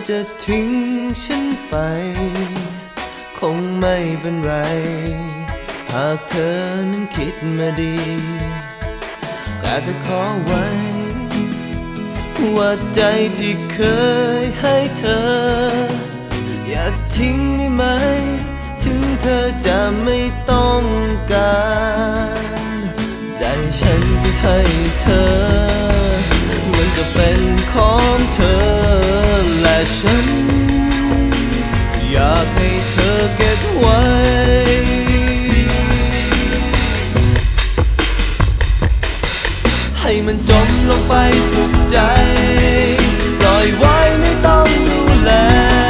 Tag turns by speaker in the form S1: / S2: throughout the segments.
S1: จะทิ้งฉันไปคงไม่เป็นไรหากเธอนั้นคิดมาดีแต่จะขอไว้ว่าใจที่เคยให้เธออย่าทิ้งได้ไหมถึงเธอจะไม่ต้องการใจฉันจะให้เธอมันก็เป็นของเธอและฉันอยากให้เธอเก็บไว้ให้มันจมลงไปสุดใจปล่อยไว้ไม่ต้องดูแล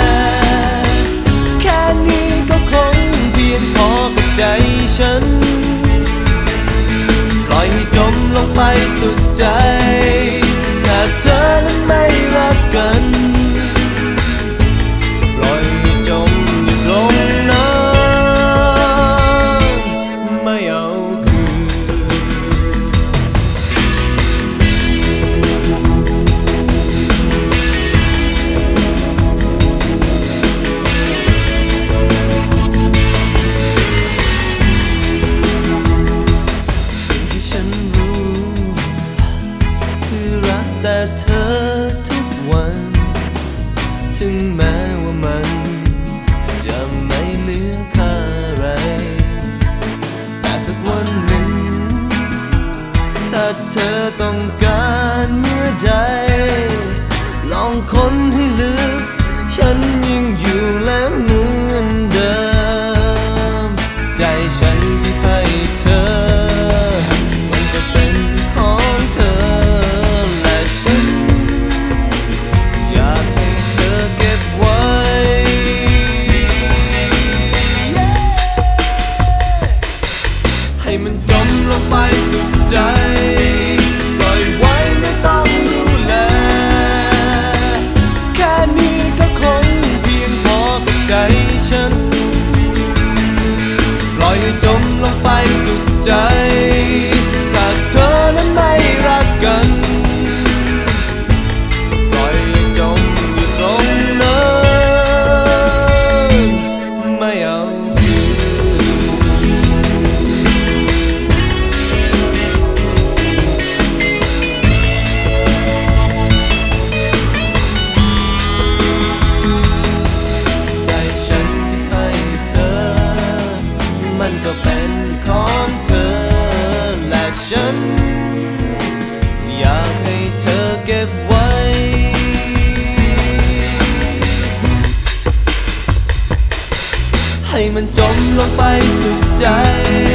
S1: แค่นี้ก็คงเพียงพอกับใจฉันปล่อยให้จมลงไปสุดใจถ้าเธอนั้นไม่รักกันปล่อยให้จมอยู่ตรงนั้นไม่เอาคืนสิ่งที่ฉันรู้คือรักแต่เธอทุกวันถึงแม้ว่ามันจะไม่เหลือค่าอะไรแต่สักวันหนึ่งถ้าเธอต้องการเมื่อใดลองค้นให้ลึกฉันยังอยู่และเหมือนเดิมใจฉันที่ให้เธอมันก็เป็นของเธอและฉันอยากให้เธอเก็บไว้ให้มันจมลงไปสุดใจปล่อยไว้ไม่ต้องดูแลแค่นี้ก็คงเพียงพอกับใจฉันปล่อยให้จมลงไปสุดใจถ้าเธอนั้นไม่รักกันปล่อยให้จมอยู่ตรงนั้นไม่เอาคืนใจฉันที่ให้เธอมันก็เป็นของเธอและฉันอยากให้เธอเก็บไว้ให้มันจมลงไปสุดใจ